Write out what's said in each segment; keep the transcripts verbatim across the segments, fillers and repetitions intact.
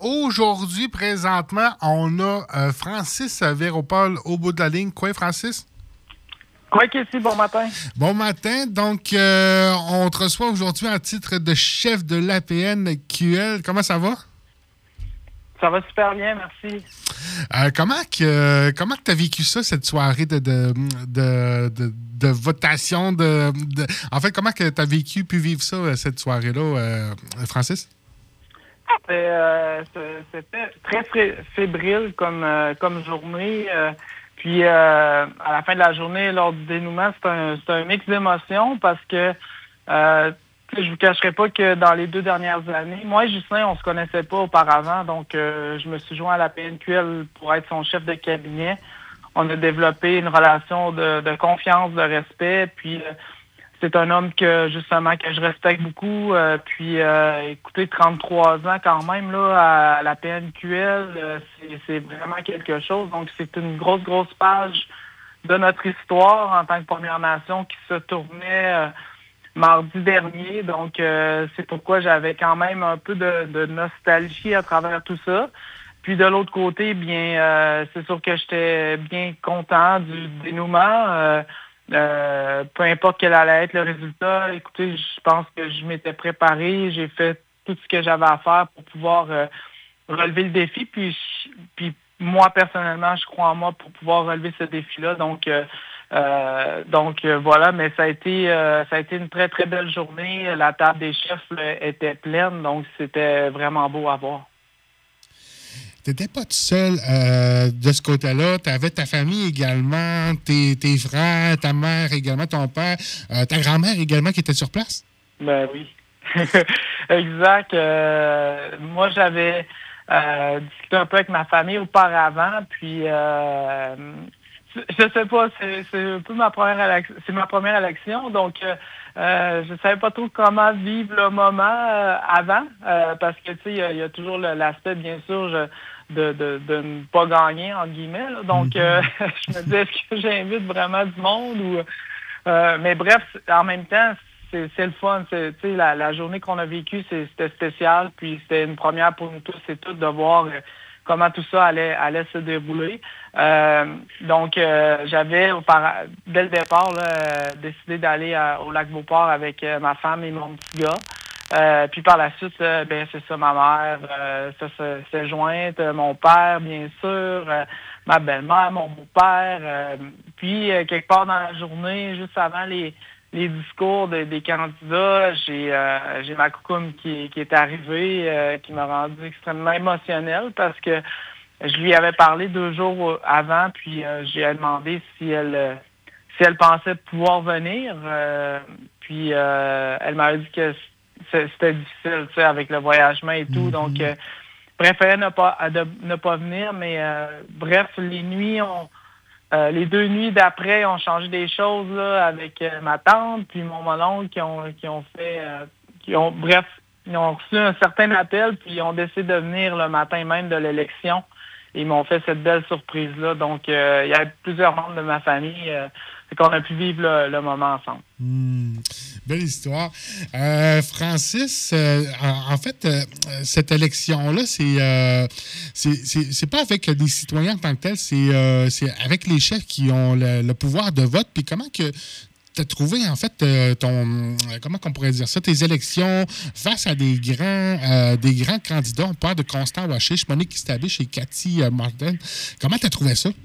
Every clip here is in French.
aujourd'hui, présentement, on a euh, Francis Véropol au bout de la ligne. Quoi, Francis? Quoi qu'ici, bon matin. Bon matin. Donc, euh, on te reçoit aujourd'hui en titre de chef de l'A P N Q L. Comment ça va? Ça va super bien, merci. Euh, comment que comment que tu as vécu ça, cette soirée de, de, de, de, de votation? De, de, en fait, comment que tu as vécu pu vivre ça, cette soirée-là, euh, Francis? C'était, euh, c'était très fré- fébrile comme, euh, comme journée. Euh, puis, euh, à la fin de la journée, lors du dénouement, c'est un, c'est un mix d'émotions parce que euh, je vous cacherai pas que dans les deux dernières années, moi et Justin, on se connaissait pas auparavant. Donc, euh, je me suis joint à la P N Q L pour être son chef de cabinet. On a développé une relation de, de confiance, de respect. Puis, euh, c'est un homme que justement que je respecte beaucoup. Euh, puis euh, écoutez, trente-trois ans quand même là à la P N Q L, euh, c'est, c'est vraiment quelque chose. Donc c'est une grosse, grosse page de notre histoire en tant que Première Nation qui se tournait euh, mardi dernier. Donc euh, c'est pourquoi j'avais quand même un peu de, de nostalgie à travers tout ça. Puis de l'autre côté, bien, euh, c'est sûr que j'étais bien content du dénouement. Euh, Euh, peu importe quel allait être le résultat, écoutez, je pense que je m'étais préparé, j'ai fait tout ce que j'avais à faire pour pouvoir euh, relever le défi. Puis, je- puis moi personnellement, je crois en moi pour pouvoir relever ce défi-là. Donc, euh, euh, donc euh, voilà. Mais ça a été, euh, ça a été une très très belle journée. La table des chefs là, était pleine, donc c'était vraiment beau à voir. Tu n'étais pas tout seul euh, de ce côté-là. Tu avais ta famille également, tes, tes frères, ta mère également, ton père, euh, ta grand-mère également qui était sur place? Ben oui. Exact. Euh, moi, j'avais euh, discuté un peu avec ma famille auparavant, puis euh, je sais pas, c'est, c'est un peu ma première élection, c'est ma première élection, donc euh, euh, je savais pas trop comment vivre le moment euh, avant, euh, parce que tu sais, il y, a- il y a toujours le- l'aspect, bien sûr, je- de, de, de ne pas gagner, en guillemets. Là. Donc, euh, je me disais, est-ce que j'invite vraiment du monde ou euh, mais bref, en même temps, c'est, c'est le fun. C'est, tu sais, la, la journée qu'on a vécue, c'est, c'était spécial. Puis c'était une première pour nous tous et toutes de voir euh, comment tout ça allait, allait se dérouler. Euh, donc, euh, j'avais, aupara- dès le départ, là, euh, décidé d'aller à- au lac Beauport avec euh, ma femme et mon petit gars. Euh, puis par la suite, euh, ben c'est ça, ma mère, euh, ça se- s'est jointe, euh, mon père, bien sûr, euh, ma belle-mère, mon beau-père. euh, puis euh, quelque part dans la journée, juste avant les, les discours de- des candidats, j'ai euh, j'ai ma coucoune qui, qui est arrivée, euh, qui m'a rendu extrêmement émotionnelle parce que je lui avais parlé deux jours avant, puis euh, j'ai demandé si elle euh, si elle pensait pouvoir venir. euh, puis euh, elle m'avait dit que c'est- c'était difficile, tu sais, avec le voyagement et tout. Donc, euh, préférait ne pas à de- ne pas venir, mais euh, bref, les nuits ont euh, les deux nuits d'après ont changé des choses là, avec euh, ma tante puis mon mononcle qui ont qui ont fait euh, qui ont bref, ils ont reçu un certain appel puis ils ont décidé de venir le matin même de l'élection. Ils m'ont fait cette belle surprise-là. Donc, euh, il y a plusieurs membres de ma famille euh, fait qu'on a pu vivre le, le moment ensemble. Hmm, belle histoire. Euh, Francis, euh, en, en fait, euh, cette élection-là, c'est, euh, c'est, c'est, c'est pas avec des citoyens en tant que tels, c'est, euh, c'est avec les chefs qui ont le, le pouvoir de vote. Puis comment que tu as trouvé, en fait, euh, ton, comment qu'on pourrait dire ça, tes élections face à des grands, euh, des grands candidats? On parle de Constant Wachish, Monique Kistabiche et Cathy euh, Martin. Comment tu as trouvé ça?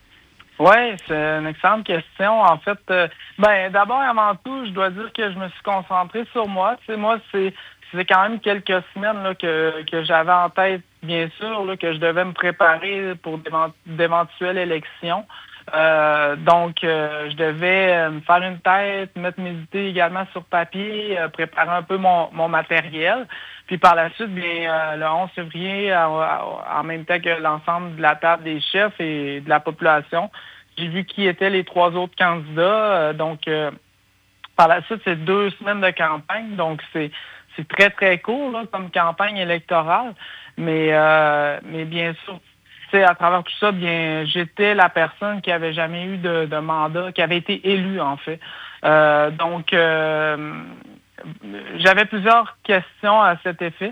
Oui, c'est une excellente question. En fait, euh, ben d'abord et avant tout, je dois dire que je me suis concentré sur moi. Tu sais, moi, c'est c'est quand même quelques semaines là, que, que j'avais en tête, bien sûr, là, que je devais me préparer pour d'évent- d'éventuelles élections. Euh, donc, euh, je devais euh, me faire une tête, mettre mes idées également sur papier, euh, préparer un peu mon, mon matériel. Puis par la suite, bien, euh, le onze février, à- à- en même temps que l'ensemble de la table des chefs et de la population, j'ai vu qui étaient les trois autres candidats. Euh, donc, euh, par la suite, c'est deux semaines de campagne. Donc, c'est c'est très, très court là, comme campagne électorale. Mais, euh, mais bien sûr, tu sais, à travers tout ça, bien, j'étais la personne qui avait jamais eu de, de mandat, qui avait été élue, en fait. Euh, donc, euh, j'avais plusieurs questions à cet effet.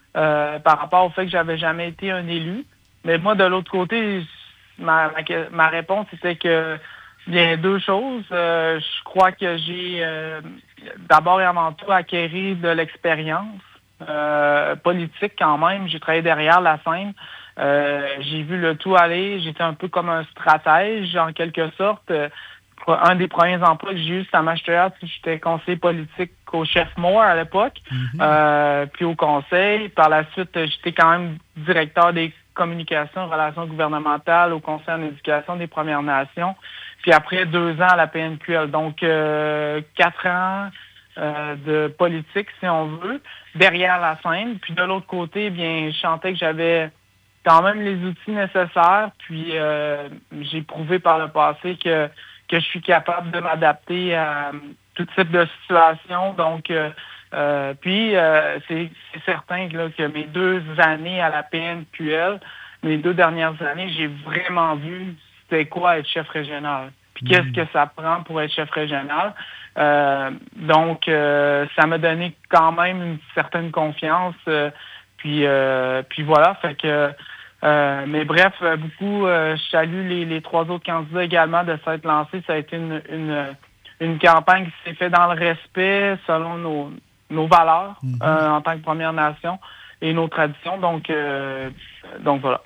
euh, par rapport au fait que j'avais jamais été un élu. Mais moi, de l'autre côté, ma, ma, ma réponse était que, bien, deux choses. Euh, je crois que j'ai, euh, d'abord et avant tout, acquéri de l'expérience euh, politique quand même. J'ai travaillé derrière la scène. Euh, j'ai vu le tout aller. J'étais un peu comme un stratège, en quelque sorte. Euh, un des premiers emplois que j'ai eu, c'était à Mache-Théâtre. J'étais conseiller politique au chef Moore à l'époque, mm-hmm. euh, puis au conseil. Par la suite, j'étais quand même directeur des communications, relations gouvernementales au conseil en éducation des Premières Nations. Puis après, deux ans à la P N Q L. Donc, euh, quatre ans euh, de politique, si on veut, derrière la scène. Puis de l'autre côté, bien, je sentais que j'avais quand même les outils nécessaires. Puis euh, j'ai prouvé par le passé que que je suis capable de m'adapter à tout type de situation. Donc, euh, euh, puis, euh, c'est, c'est certain là, que mes deux années à la P N Q L, mes deux dernières années, j'ai vraiment vu c'était quoi être chef régional. Puis, mmh. qu'est-ce que ça prend pour être chef régional. Euh, donc, euh, ça m'a donné quand même une certaine confiance. Euh, puis, euh, puis voilà, fait que... Euh, mais bref, beaucoup, euh, je salue les, les trois autres candidats également de s'être lancés. Ça a été une, une, une campagne qui s'est faite dans le respect selon nos, nos valeurs mm-hmm. euh, en tant que Première Nation et nos traditions. Donc, euh, donc voilà.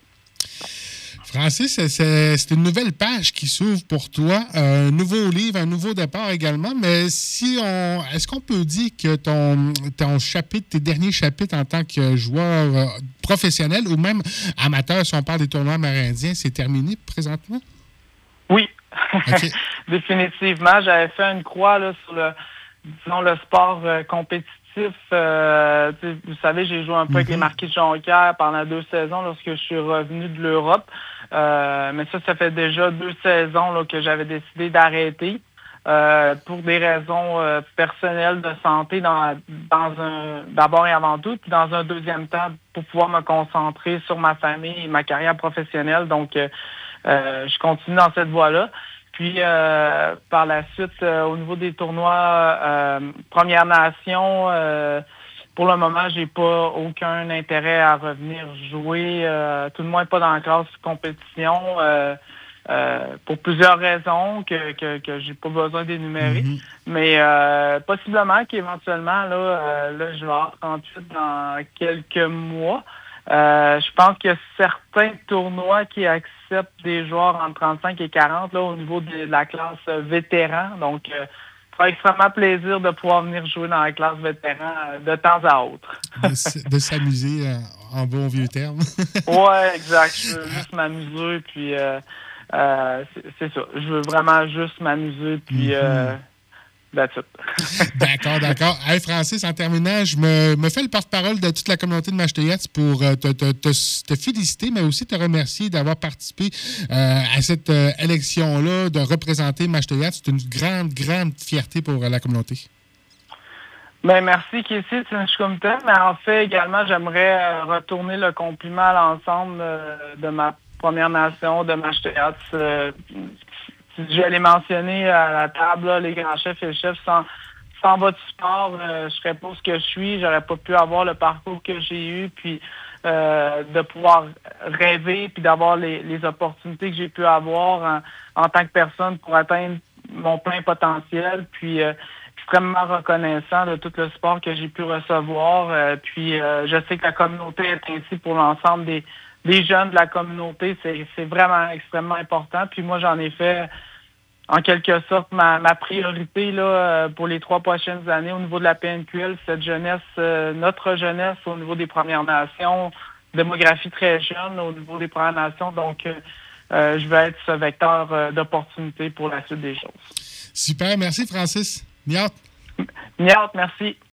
Francis, c'est, c'est une nouvelle page qui s'ouvre pour toi, un nouveau livre, un nouveau départ également, mais si on, est-ce qu'on peut dire que ton, ton chapitre, tes derniers chapitres en tant que joueur professionnel ou même amateur, si on parle des tournois amérindiens, c'est terminé présentement? Oui, okay. Définitivement. J'avais fait une croix là, sur le, disons, le sport euh, compétitif. Euh, vous savez, j'ai joué un peu mm-hmm. avec les Marquis de Jonquière pendant deux saisons lorsque je suis revenu de l'Europe. Euh, mais ça, ça fait déjà deux saisons là, que j'avais décidé d'arrêter euh, pour des raisons euh, personnelles de santé dans, dans un d'abord et avant tout, puis dans un deuxième temps pour pouvoir me concentrer sur ma famille et ma carrière professionnelle. Donc, euh, euh, je continue dans cette voie-là. Puis, euh, par la suite, euh, au niveau des tournois euh, Première Nation, euh, pour le moment, j'ai pas aucun intérêt à revenir jouer, euh, tout le moins pas dans la classe compétition, euh, euh, pour plusieurs raisons que, que, que j'ai pas besoin d'énumérer. Mm-hmm. Mais euh, possiblement qu'éventuellement, là, euh, là, je vais avoir trente-huit dans quelques mois. Euh, je pense qu'il y a certains tournois qui acceptent des joueurs entre trente-cinq et quarante là, au niveau de la classe vétéran. Donc, euh, ça fera extrêmement plaisir de pouvoir venir jouer dans la classe vétéran euh, de temps à autre. de, de s'amuser euh, en bon vieux terme. Oui, exact. Je veux juste m'amuser. Puis, euh, euh, c'est, c'est ça. Je veux vraiment juste m'amuser. Puis, mm-hmm. euh, That's it. D'accord, d'accord. Hey, Francis, en terminant, je me, me fais le porte-parole de toute la communauté de Mache-Théâtre pour te, te, te, te féliciter, mais aussi te remercier d'avoir participé euh, à cette euh, élection-là, de représenter Mache-Théâtre. C'est une grande, grande fierté pour euh, la communauté. Bien, merci, Kessie, c'est un comité, mais en fait, également, j'aimerais euh, retourner le compliment à l'ensemble euh, de ma Première Nation, de Mache-Théâtre. Euh, Je vais les mentionner à la table, là, les grands chefs et les chefs. Sans, sans votre support, euh, je serais pas ce que je suis. J'aurais pas pu avoir le parcours que j'ai eu, puis euh, de pouvoir rêver, puis d'avoir les, les opportunités que j'ai pu avoir en, en tant que personne pour atteindre mon plein potentiel. Puis euh, extrêmement reconnaissant de tout le support que j'ai pu recevoir. Euh, puis euh, je sais que la communauté est ainsi pour l'ensemble des des jeunes de la communauté, c'est, c'est vraiment extrêmement important. Puis moi, j'en ai fait, en quelque sorte, ma, ma priorité là pour les trois prochaines années au niveau de la P N Q L, cette jeunesse, euh, notre jeunesse au niveau des Premières Nations, démographie très jeune au niveau des Premières Nations. Donc, euh, je vais être ce vecteur euh, d'opportunité pour la suite des choses. Super, merci Francis. Miat. Miat, merci.